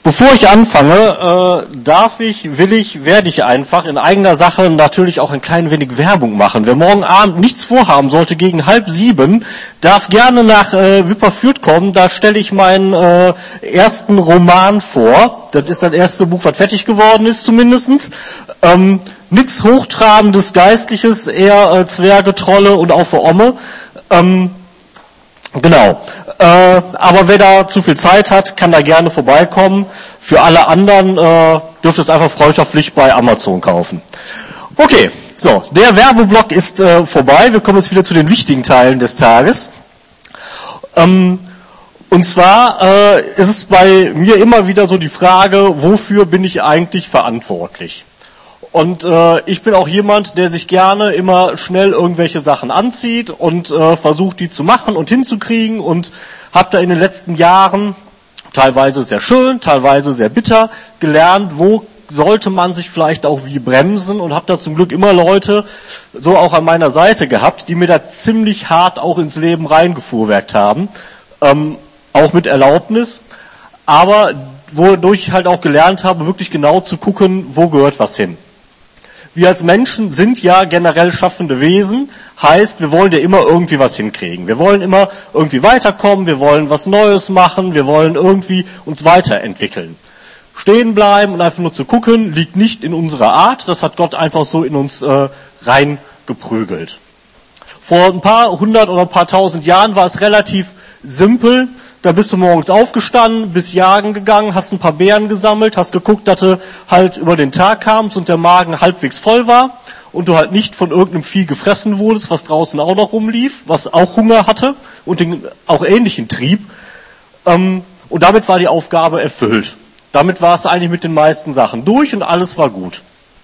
Bevor ich anfange, werde ich einfach in eigener Sache natürlich auch ein klein wenig Werbung machen. Wer morgen Abend nichts vorhaben sollte, gegen 6:30, darf gerne nach Wipperfürth kommen. Da stelle ich meinen ersten Roman vor. Das ist das erste Buch, was fertig geworden ist zumindestens. Nix Hochtrabendes, Geistliches, eher Zwerge, Trolle und auch für Omme. Genau. Aber wer da zu viel Zeit hat, kann da gerne vorbeikommen. Für alle anderen dürft ihr es einfach freundschaftlich bei Amazon kaufen. Okay, so, der Werbeblock ist vorbei. Wir kommen jetzt wieder zu den wichtigen Teilen des Tages. Und zwar ist es bei mir immer wieder so die Frage, wofür bin ich eigentlich verantwortlich? Und ich bin auch jemand, der sich gerne immer schnell irgendwelche Sachen anzieht und versucht, die zu machen und hinzukriegen, und habe da in den letzten Jahren, teilweise sehr schön, teilweise sehr bitter, gelernt, wo sollte man sich vielleicht auch wie bremsen, und habe da zum Glück immer Leute so auch an meiner Seite gehabt, die mir da ziemlich hart auch ins Leben reingefuhrwerkt haben, auch mit Erlaubnis, aber wodurch ich halt auch gelernt habe, wirklich genau zu gucken, wo gehört was hin. Wir als Menschen sind ja generell schaffende Wesen, heißt, wir wollen ja immer irgendwie was hinkriegen. Wir wollen immer irgendwie weiterkommen, wir wollen was Neues machen, wir wollen irgendwie uns weiterentwickeln. Stehen bleiben und einfach nur zu gucken, liegt nicht in unserer Art, das hat Gott einfach so in uns reingeprügelt. Vor ein paar hundert oder ein paar tausend Jahren war es relativ simpel. Da bist du morgens aufgestanden, bist jagen gegangen, hast ein paar Beeren gesammelt, hast geguckt, dass du halt über den Tag kamst und der Magen halbwegs voll war und du halt nicht von irgendeinem Vieh gefressen wurdest, was draußen auch noch rumlief, was auch Hunger hatte und den auch ähnlichen Trieb. Und damit war die Aufgabe erfüllt. Damit war es eigentlich mit den meisten Sachen durch und alles war gut.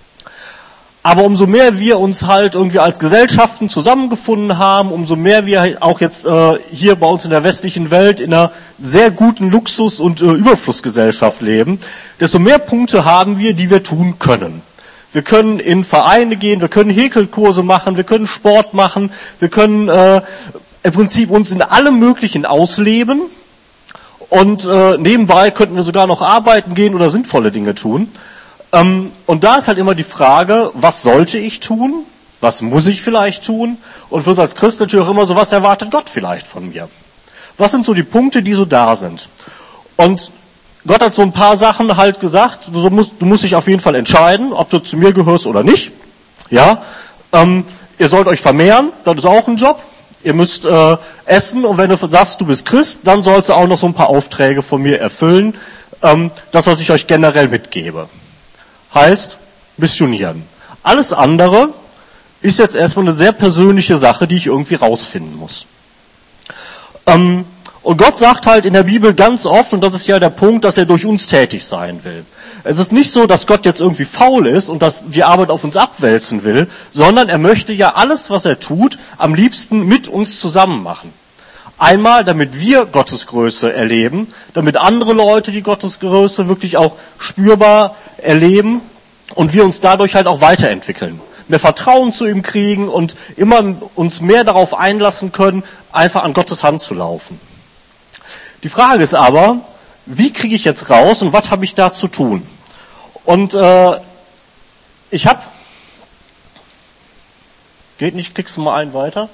Aber umso mehr wir uns halt irgendwie als Gesellschaften zusammengefunden haben, umso mehr wir auch jetzt hier bei uns in der westlichen Welt in einer sehr guten Luxus- und Überflussgesellschaft leben, desto mehr Punkte haben wir, die wir tun können. Wir können in Vereine gehen, wir können Häkelkurse machen, wir können Sport machen, wir können im Prinzip uns in allem Möglichen ausleben, und nebenbei könnten wir sogar noch arbeiten gehen oder sinnvolle Dinge tun. Und da ist halt immer die Frage, was sollte ich tun? Was muss ich vielleicht tun? Und für uns als Christen natürlich auch immer so, was erwartet Gott vielleicht von mir? Was sind so die Punkte, die so da sind? Und Gott hat so ein paar Sachen halt gesagt, du musst dich auf jeden Fall entscheiden, ob du zu mir gehörst oder nicht. Ja, ihr sollt euch vermehren, das ist auch ein Job. Ihr müsst essen, und wenn du sagst, du bist Christ, dann sollst du auch noch so ein paar Aufträge von mir erfüllen. Das, was ich euch generell mitgebe. Heißt, missionieren. Alles andere ist jetzt erstmal eine sehr persönliche Sache, die ich irgendwie rausfinden muss. Und Gott sagt halt in der Bibel ganz oft, und das ist ja der Punkt, dass er durch uns tätig sein will. Es ist nicht so, dass Gott jetzt irgendwie faul ist und dass die Arbeit auf uns abwälzen will, sondern er möchte ja alles, was er tut, am liebsten mit uns zusammen machen. Einmal, damit wir Gottes Größe erleben, damit andere Leute die Gottes Größe wirklich auch spürbar erleben und wir uns dadurch halt auch weiterentwickeln. Mehr Vertrauen zu ihm kriegen und immer uns mehr darauf einlassen können, einfach an Gottes Hand zu laufen. Die Frage ist aber, wie kriege ich jetzt raus und was habe ich da zu tun? Und ich habe... Geht nicht, klickst du mal einen weiter?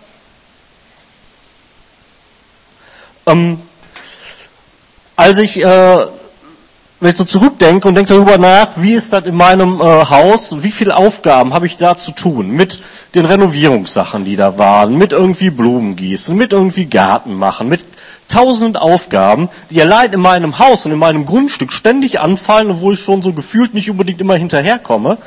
Wenn ich so zurückdenke und denke darüber nach, wie ist das in meinem Haus, wie viele Aufgaben habe ich da zu tun? Mit den Renovierungssachen, die da waren, mit irgendwie Blumen gießen, mit irgendwie Garten machen, mit 1000 Aufgaben, die allein in meinem Haus und in meinem Grundstück ständig anfallen, und wo ich schon so gefühlt nicht unbedingt immer hinterherkomme,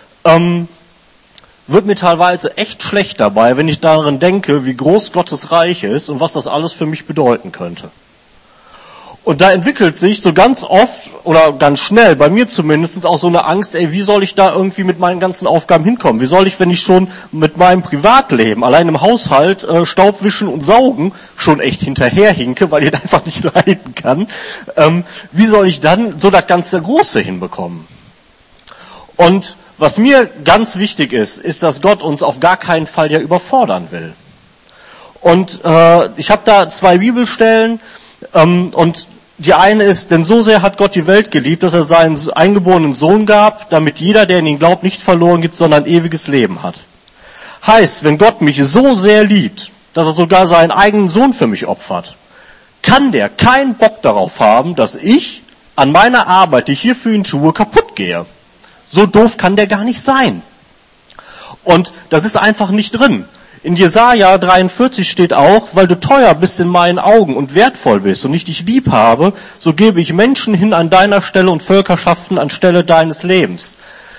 wird mir teilweise echt schlecht dabei, wenn ich daran denke, wie groß Gottes Reich ist und was das alles für mich bedeuten könnte. Und da entwickelt sich so ganz oft oder ganz schnell, bei mir zumindest, auch so eine Angst, wie soll ich da irgendwie mit meinen ganzen Aufgaben hinkommen? Wie soll ich, wenn ich schon mit meinem Privatleben, allein im Haushalt, Staubwischen und Saugen schon echt hinterherhinke, weil ich das einfach nicht leiden kann, wie soll ich dann so das ganze Große hinbekommen? Und was mir ganz wichtig ist, dass Gott uns auf gar keinen Fall ja überfordern will. Und ich habe da 2 Bibelstellen, und Die eine ist, denn so sehr hat Gott die Welt geliebt, dass er seinen eingeborenen Sohn gab, damit jeder, der in ihn glaubt, nicht verloren geht, sondern ewiges Leben hat. Heißt, wenn Gott mich so sehr liebt, dass er sogar seinen eigenen Sohn für mich opfert, kann der keinen Bock darauf haben, dass ich an meiner Arbeit, die ich hier für ihn tue, kaputt gehe. So doof kann der gar nicht sein. Und das ist einfach nicht drin. In Jesaja 43 steht auch, weil du teuer bist in meinen Augen und wertvoll bist und ich dich lieb habe, so gebe ich Menschen hin an deiner Stelle und Völkerschaften anstelle deines Lebens.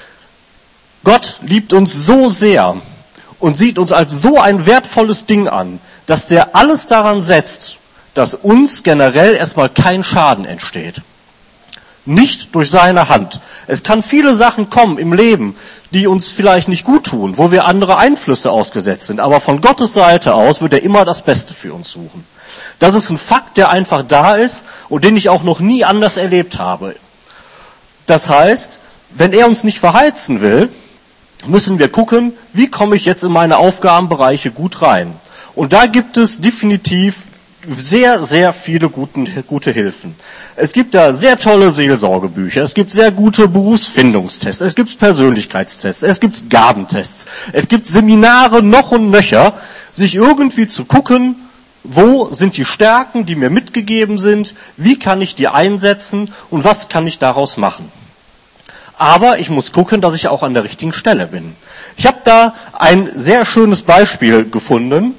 Gott liebt uns so sehr und sieht uns als so ein wertvolles Ding an, dass der alles daran setzt, dass uns generell erstmal kein Schaden entsteht. Nicht durch seine Hand. Es kann viele Sachen kommen im Leben, die uns vielleicht nicht gut tun, wo wir andere Einflüsse ausgesetzt sind. Aber von Gottes Seite aus wird er immer das Beste für uns suchen. Das ist ein Fakt, der einfach da ist und den ich auch noch nie anders erlebt habe. Das heißt, wenn er uns nicht verheizen will, müssen wir gucken, wie komme ich jetzt in meine Aufgabenbereiche gut rein. Und da gibt es definitiv sehr, sehr viele gute Hilfen. Es gibt da sehr tolle Seelsorgebücher, es gibt sehr gute Berufsfindungstests, es gibt Persönlichkeitstests, es gibt Gabentests, es gibt Seminare noch und nöcher, sich irgendwie zu gucken, wo sind die Stärken, die mir mitgegeben sind, wie kann ich die einsetzen und was kann ich daraus machen. Aber ich muss gucken, dass ich auch an der richtigen Stelle bin. Ich habe da ein sehr schönes Beispiel gefunden.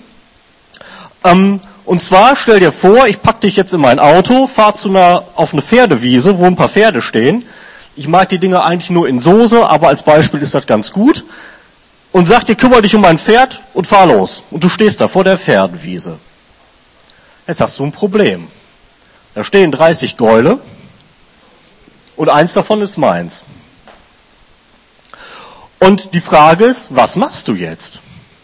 Und zwar, stell dir vor, ich pack dich jetzt in mein Auto, fahr auf eine Pferdewiese, wo ein paar Pferde stehen. Ich mag die Dinge eigentlich nur in Soße, aber als Beispiel ist das ganz gut. Und sag dir, kümmere dich um mein Pferd und fahr los. Und du stehst da vor der Pferdewiese. Jetzt hast du ein Problem. Da stehen 30 Gäule und eins davon ist meins. Und die Frage ist, was machst du jetzt?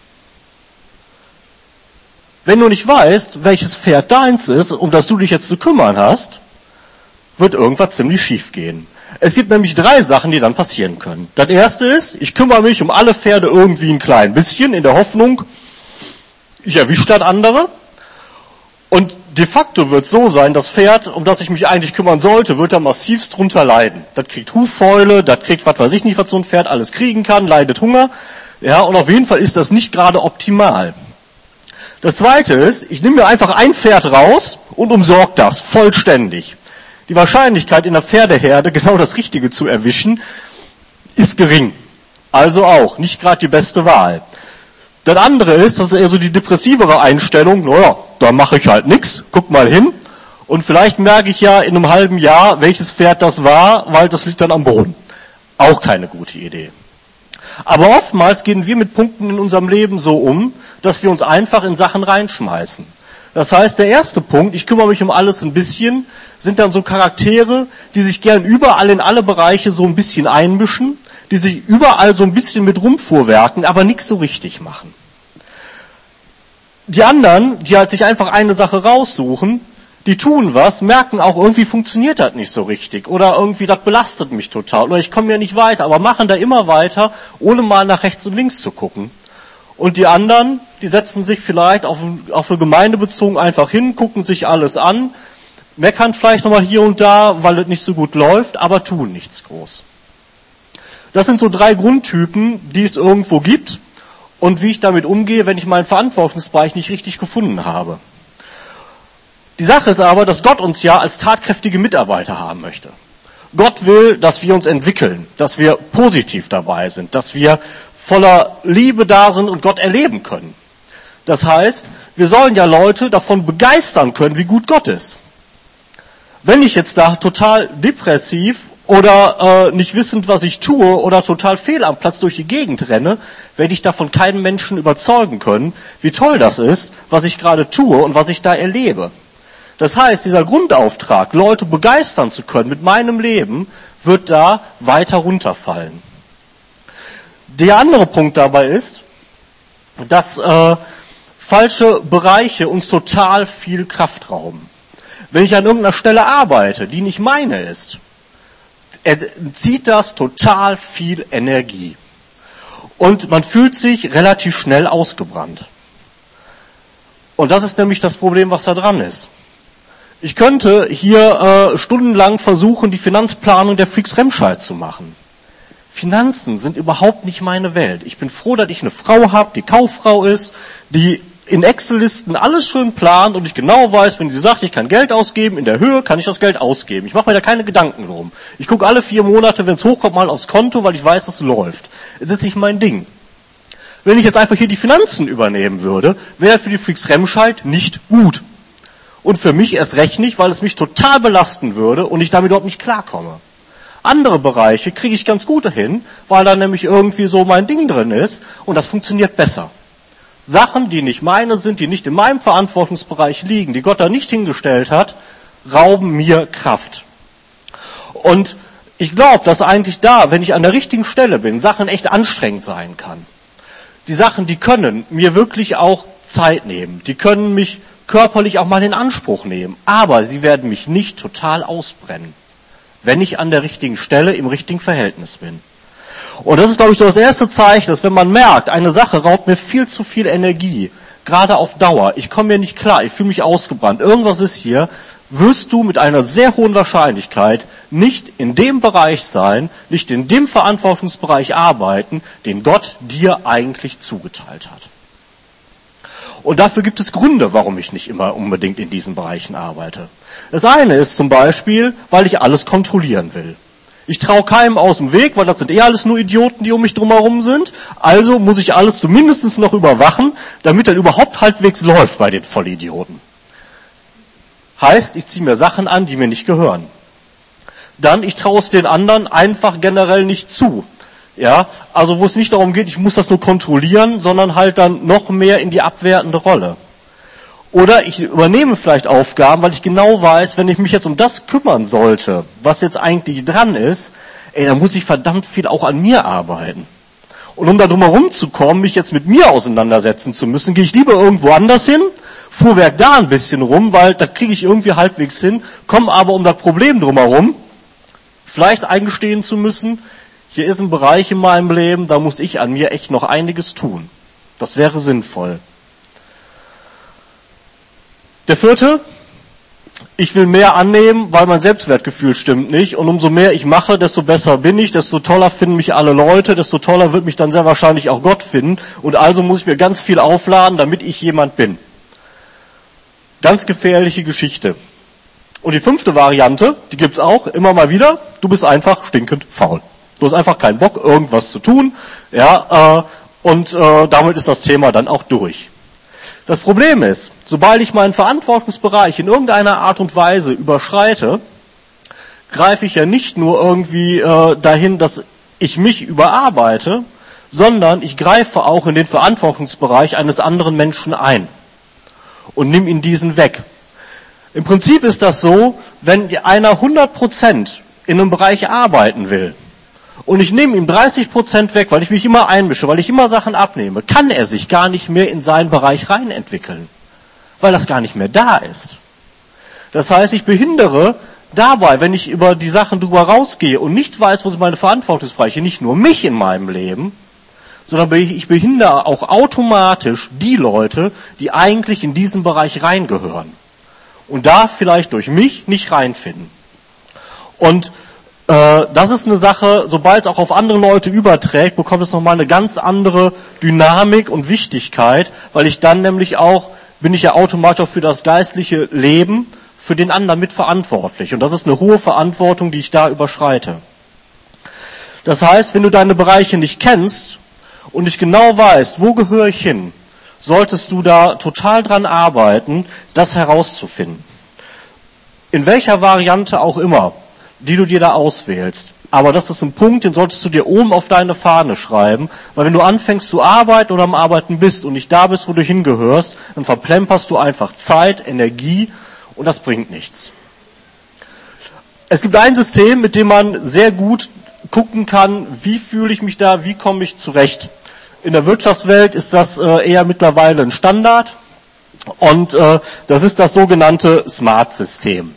Wenn du nicht weißt, welches Pferd deins ist, um das du dich jetzt zu kümmern hast, wird irgendwas ziemlich schief gehen. Es gibt nämlich 3 Sachen, die dann passieren können. Das erste ist, ich kümmere mich um alle Pferde irgendwie ein klein bisschen, in der Hoffnung, ich erwische das andere. Und de facto wird so sein, das Pferd, um das ich mich eigentlich kümmern sollte, wird da massivst drunter leiden. Das kriegt Huffäule, das kriegt was weiß ich nicht, was so ein Pferd alles kriegen kann, leidet Hunger. Ja, und auf jeden Fall ist das nicht gerade optimal. Das zweite ist, ich nehme mir einfach ein Pferd raus und umsorge das vollständig. Die Wahrscheinlichkeit in der Pferdeherde genau das Richtige zu erwischen, ist gering. Also auch nicht gerade die beste Wahl. Das andere ist, das ist eher so die depressivere Einstellung, naja, da mache ich halt nichts, guck mal hin. Und vielleicht merke ich ja in einem halben Jahr, welches Pferd das war, weil das liegt dann am Boden. Auch keine gute Idee. Aber oftmals gehen wir mit Punkten in unserem Leben so um, dass wir uns einfach in Sachen reinschmeißen. Das heißt, der erste Punkt, ich kümmere mich um alles ein bisschen, sind dann so Charaktere, die sich gern überall in alle Bereiche so ein bisschen einmischen, die sich überall so ein bisschen mit rumfuhrwerken, aber nichts so richtig machen. Die anderen, die halt sich einfach eine Sache raussuchen, die tun was, merken auch, irgendwie funktioniert das nicht so richtig oder irgendwie das belastet mich total oder ich komme ja nicht weiter, aber machen da immer weiter, ohne mal nach rechts und links zu gucken. Und die anderen, die setzen sich vielleicht auf eine Gemeinde bezogen einfach hin, gucken sich alles an, meckern vielleicht nochmal hier und da, weil es nicht so gut läuft, aber tun nichts groß. Das sind so 3 Grundtypen, die es irgendwo gibt und wie ich damit umgehe, wenn ich meinen Verantwortungsbereich nicht richtig gefunden habe. Die Sache ist aber, dass Gott uns ja als tatkräftige Mitarbeiter haben möchte. Gott will, dass wir uns entwickeln, dass wir positiv dabei sind, dass wir voller Liebe da sind und Gott erleben können. Das heißt, wir sollen ja Leute davon begeistern können, wie gut Gott ist. Wenn ich jetzt da total depressiv oder nicht wissend, was ich tue oder total fehl am Platz durch die Gegend renne, werde ich davon keinen Menschen überzeugen können, wie toll das ist, was ich gerade tue und was ich da erlebe. Das heißt, dieser Grundauftrag, Leute begeistern zu können mit meinem Leben, wird da weiter runterfallen. Der andere Punkt dabei ist, dass falsche Bereiche uns total viel Kraft rauben. Wenn ich an irgendeiner Stelle arbeite, die nicht meine ist, zieht das total viel Energie. Und man fühlt sich relativ schnell ausgebrannt. Und das ist nämlich das Problem, was da dran ist. Ich könnte hier stundenlang versuchen, die Finanzplanung der Fritz Remscheid zu machen. Finanzen sind überhaupt nicht meine Welt. Ich bin froh, dass ich eine Frau habe, die Kauffrau ist, die in Excel-Listen alles schön plant und ich genau weiß, wenn sie sagt, ich kann Geld ausgeben, in der Höhe kann ich das Geld ausgeben. Ich mache mir da keine Gedanken drum. Ich gucke alle 4 Monate, wenn es hochkommt, mal aufs Konto, weil ich weiß, dass es läuft. Es ist nicht mein Ding. Wenn ich jetzt einfach hier die Finanzen übernehmen würde, wäre für die Fritz Remscheid nicht gut. Und für mich erst recht nicht, weil es mich total belasten würde und ich damit überhaupt nicht klarkomme. Andere Bereiche kriege ich ganz gut hin, weil da nämlich irgendwie so mein Ding drin ist und das funktioniert besser. Sachen, die nicht meine sind, die nicht in meinem Verantwortungsbereich liegen, die Gott da nicht hingestellt hat, rauben mir Kraft. Und ich glaube, dass eigentlich da, wenn ich an der richtigen Stelle bin, Sachen echt anstrengend sein kann. Die Sachen, die können mir wirklich auch Zeit nehmen. Die können mich körperlich auch mal in Anspruch nehmen. Aber sie werden mich nicht total ausbrennen, wenn ich an der richtigen Stelle im richtigen Verhältnis bin. Und das ist, glaube ich, so das erste Zeichen, dass wenn man merkt, eine Sache raubt mir viel zu viel Energie, gerade auf Dauer, ich komme mir nicht klar, ich fühle mich ausgebrannt, irgendwas ist hier, wirst du mit einer sehr hohen Wahrscheinlichkeit nicht in dem Bereich sein, nicht in dem Verantwortungsbereich arbeiten, den Gott dir eigentlich zugeteilt hat. Und dafür gibt es Gründe, warum ich nicht immer unbedingt in diesen Bereichen arbeite. Das eine ist zum Beispiel, weil ich alles kontrollieren will. Ich traue keinem aus dem Weg, weil das sind alles nur Idioten, die um mich drumherum sind. Also muss ich alles zumindest noch überwachen, damit dann überhaupt halbwegs läuft bei den Vollidioten. Heißt, ich ziehe mir Sachen an, die mir nicht gehören. Dann, ich traue es den anderen einfach generell nicht zu. Ja, also wo es nicht darum geht, ich muss das nur kontrollieren, sondern halt dann noch mehr in die abwertende Rolle. Oder ich übernehme vielleicht Aufgaben, weil ich genau weiß, wenn ich mich jetzt um das kümmern sollte, was jetzt eigentlich dran ist, dann muss ich verdammt viel auch an mir arbeiten. Und um da drum herum zu kommen, mich jetzt mit mir auseinandersetzen zu müssen, gehe ich lieber irgendwo anders hin, fuhrwerk da ein bisschen rum, weil das kriege ich irgendwie halbwegs hin, komme aber um das Problem drumherum, vielleicht eingestehen zu müssen, hier ist ein Bereich in meinem Leben, da muss ich an mir echt noch einiges tun. Das wäre sinnvoll. Der 4. Ich will mehr annehmen, weil mein Selbstwertgefühl stimmt nicht. Und umso mehr ich mache, desto besser bin ich, desto toller finden mich alle Leute, desto toller wird mich dann sehr wahrscheinlich auch Gott finden. Und also muss ich mir ganz viel aufladen, damit ich jemand bin. Ganz gefährliche Geschichte. Und die 5. Variante, die gibt's auch immer mal wieder. Du bist einfach stinkend faul. Du hast einfach keinen Bock, irgendwas zu tun. Ja, und damit ist das Thema dann auch durch. Das Problem ist, sobald ich meinen Verantwortungsbereich in irgendeiner Art und Weise überschreite, greife ich ja nicht nur irgendwie dahin, dass ich mich überarbeite, sondern ich greife auch in den Verantwortungsbereich eines anderen Menschen ein und nimm ihn diesen weg. Im Prinzip ist das so, wenn einer 100% in einem Bereich arbeiten will, und ich nehme ihm 30% weg, weil ich mich immer einmische, weil ich immer Sachen abnehme, kann er sich gar nicht mehr in seinen Bereich rein entwickeln, weil das gar nicht mehr da ist. Das heißt, ich behindere dabei, wenn ich über die Sachen drüber rausgehe und nicht weiß, wo sind meine Verantwortungsbereiche, nicht nur mich in meinem Leben, sondern ich behindere auch automatisch die Leute, die eigentlich in diesen Bereich reingehören und da vielleicht durch mich nicht reinfinden. Und das ist eine Sache, sobald es auch auf andere Leute überträgt, bekommt es nochmal eine ganz andere Dynamik und Wichtigkeit, weil ich dann nämlich auch, bin ich ja automatisch auch für das geistliche Leben, für den anderen mitverantwortlich. Und das ist eine hohe Verantwortung, die ich da überschreite. Das heißt, wenn du deine Bereiche nicht kennst und nicht genau weißt, wo gehöre ich hin, solltest du da total dran arbeiten, das herauszufinden. In welcher Variante auch immer, die du dir da auswählst. Aber das ist ein Punkt, den solltest du dir oben auf deine Fahne schreiben, weil wenn du anfängst zu arbeiten oder am Arbeiten bist und nicht da bist, wo du hingehörst, dann verplemperst du einfach Zeit, Energie und das bringt nichts. Es gibt ein System, mit dem man sehr gut gucken kann, wie fühle ich mich da, wie komme ich zurecht. In der Wirtschaftswelt ist das eher mittlerweile ein Standard und das ist das sogenannte Smart-System.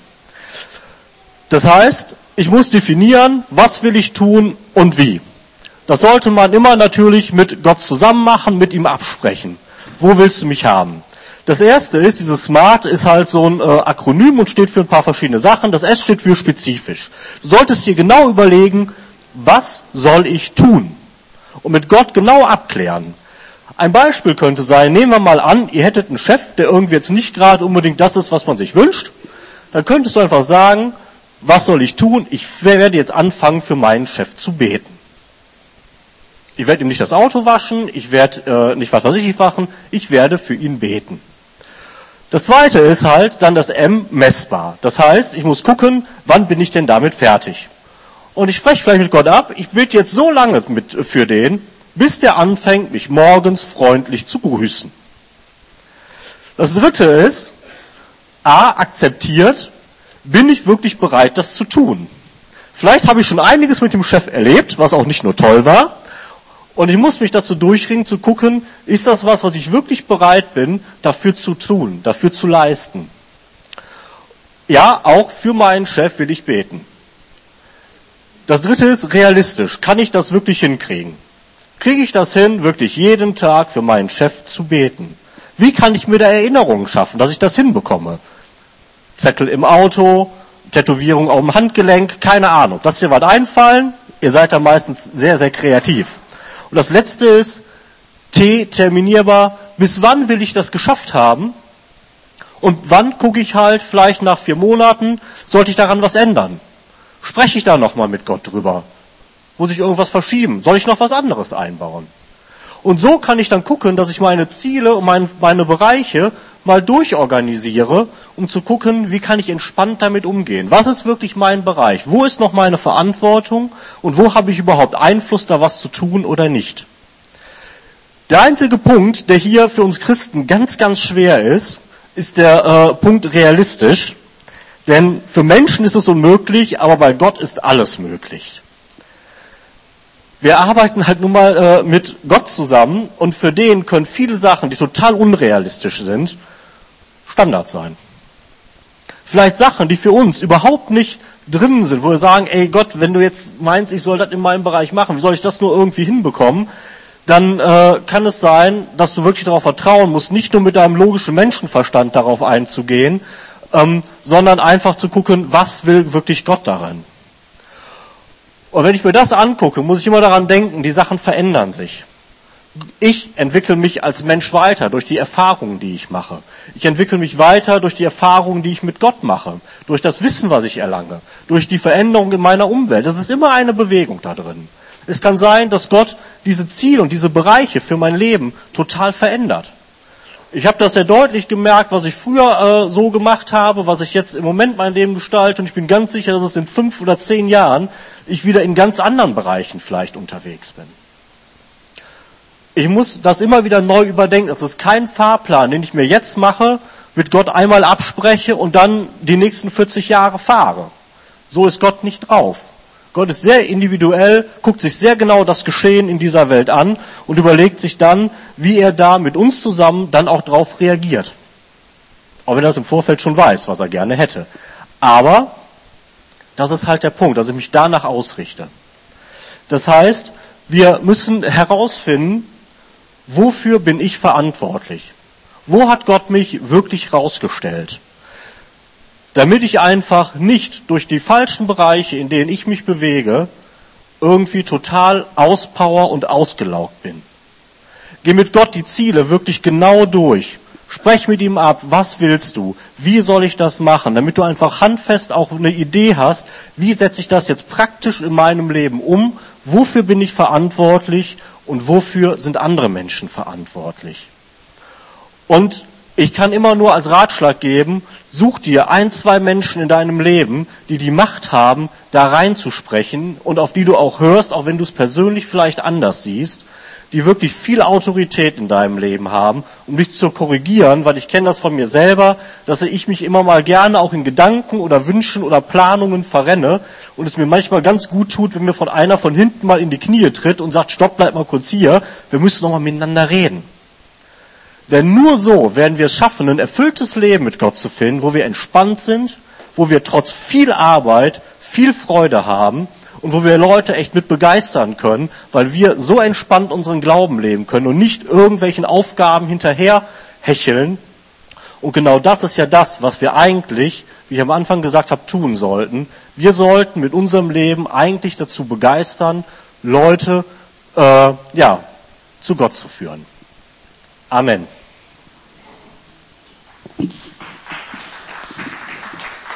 Das heißt, ich muss definieren, was will ich tun und wie. Das sollte man immer natürlich mit Gott zusammen machen, mit ihm absprechen. Wo willst du mich haben? Das erste ist, dieses SMART ist halt so ein Akronym und steht für ein paar verschiedene Sachen. Das S steht für spezifisch. Du solltest dir genau überlegen, was soll ich tun? Und mit Gott genau abklären. Ein Beispiel könnte sein, nehmen wir mal an, ihr hättet einen Chef, der irgendwie jetzt nicht gerade unbedingt das ist, was man sich wünscht. Dann könntest du einfach sagen, was soll ich tun? Ich werde jetzt anfangen, für meinen Chef zu beten. Ich werde ihm nicht das Auto waschen, ich werde nicht was weiß ich machen, ich werde für ihn beten. Das zweite ist halt dann das M, messbar. Das heißt, ich muss gucken, wann bin ich denn damit fertig. Und ich spreche vielleicht mit Gott ab, ich bete jetzt so lange für den, bis der anfängt, mich morgens freundlich zu grüßen. Das dritte ist, A, akzeptiert, bin ich wirklich bereit, das zu tun. Vielleicht habe ich schon einiges mit dem Chef erlebt, was auch nicht nur toll war. Und ich muss mich dazu durchringen, zu gucken, ist das was ich wirklich bereit bin, dafür zu tun, dafür zu leisten. Ja, auch für meinen Chef will ich beten. Das dritte ist realistisch. Kann ich das wirklich hinkriegen? Kriege ich das hin, wirklich jeden Tag für meinen Chef zu beten? Wie kann ich mir da Erinnerungen schaffen, dass ich das hinbekomme? Zettel im Auto, Tätowierung auf dem Handgelenk, keine Ahnung. Lasst dir was einfallen, ihr seid da meistens sehr, sehr kreativ. Und das letzte ist, T, terminierbar, bis wann will ich das geschafft haben? Und wann gucke ich halt, vielleicht nach 4 Monaten, sollte ich daran was ändern? Spreche ich da nochmal mit Gott drüber? Muss ich irgendwas verschieben? Soll ich noch was anderes einbauen? Und so kann ich dann gucken, dass ich meine Ziele und meine Bereiche mal durchorganisiere, um zu gucken, wie kann ich entspannt damit umgehen? Was ist wirklich mein Bereich? Wo ist noch meine Verantwortung? Und wo habe ich überhaupt Einfluss, da was zu tun oder nicht? Der einzige Punkt, der hier für uns Christen ganz, ganz schwer ist der Punkt realistisch. Denn für Menschen ist es unmöglich, aber bei Gott ist alles möglich. Wir arbeiten halt nun mal mit Gott zusammen und für den können viele Sachen, die total unrealistisch sind, Standard sein. Vielleicht Sachen, die für uns überhaupt nicht drin sind, wo wir sagen, ey Gott, wenn du jetzt meinst, ich soll das in meinem Bereich machen, wie soll ich das nur irgendwie hinbekommen? Dann kann es sein, dass du wirklich darauf vertrauen musst, nicht nur mit deinem logischen Menschenverstand darauf einzugehen, sondern einfach zu gucken, was will wirklich Gott darin? Und wenn ich mir das angucke, muss ich immer daran denken, die Sachen verändern sich. Ich entwickle mich als Mensch weiter durch die Erfahrungen, die ich mache. Ich entwickle mich weiter durch die Erfahrungen, die ich mit Gott mache, durch das Wissen, was ich erlange, durch die Veränderung in meiner Umwelt. Das ist immer eine Bewegung da drin. Es kann sein, dass Gott diese Ziele und diese Bereiche für mein Leben total verändert. Ich habe das sehr deutlich gemerkt, was ich früher so gemacht habe, was ich jetzt im Moment mein Leben gestalte. Und ich bin ganz sicher, dass es in 5 oder 10 Jahren ich wieder in ganz anderen Bereichen vielleicht unterwegs bin. Ich muss das immer wieder neu überdenken. Das ist kein Fahrplan, den ich mir jetzt mache, mit Gott einmal abspreche und dann die nächsten 40 Jahre fahre. So ist Gott nicht drauf. Gott ist sehr individuell, guckt sich sehr genau das Geschehen in dieser Welt an und überlegt sich dann, wie er da mit uns zusammen dann auch drauf reagiert. Auch wenn er das im Vorfeld schon weiß, was er gerne hätte. Aber das ist halt der Punkt, dass ich mich danach ausrichte. Das heißt, wir müssen herausfinden, wofür bin ich verantwortlich? Wo hat Gott mich wirklich rausgestellt? Damit ich einfach nicht durch die falschen Bereiche, in denen ich mich bewege, irgendwie total auspower und ausgelaugt bin. Geh mit Gott die Ziele wirklich genau durch. Sprech mit ihm ab, was willst du? Wie soll ich das machen? Damit du einfach handfest auch eine Idee hast, wie setze ich das jetzt praktisch in meinem Leben um? Wofür bin ich verantwortlich und wofür sind andere Menschen verantwortlich? Und ich kann immer nur als Ratschlag geben, such dir 1, 2 Menschen in deinem Leben, die die Macht haben, da reinzusprechen und auf die du auch hörst, auch wenn du es persönlich vielleicht anders siehst, die wirklich viel Autorität in deinem Leben haben, um dich zu korrigieren, weil ich kenne das von mir selber, dass ich mich immer mal gerne auch in Gedanken oder Wünschen oder Planungen verrenne und es mir manchmal ganz gut tut, wenn mir von einer von hinten mal in die Knie tritt und sagt, stopp, bleib mal kurz hier, wir müssen noch mal miteinander reden. Denn nur so werden wir es schaffen, ein erfülltes Leben mit Gott zu finden, wo wir entspannt sind, wo wir trotz viel Arbeit viel Freude haben und wo wir Leute echt mit begeistern können, weil wir so entspannt unseren Glauben leben können und nicht irgendwelchen Aufgaben hinterher hecheln, Und genau das ist ja das, was wir eigentlich, wie ich am Anfang gesagt habe, tun sollten. Wir sollten mit unserem Leben eigentlich dazu begeistern, Leute zu Gott zu führen. Amen.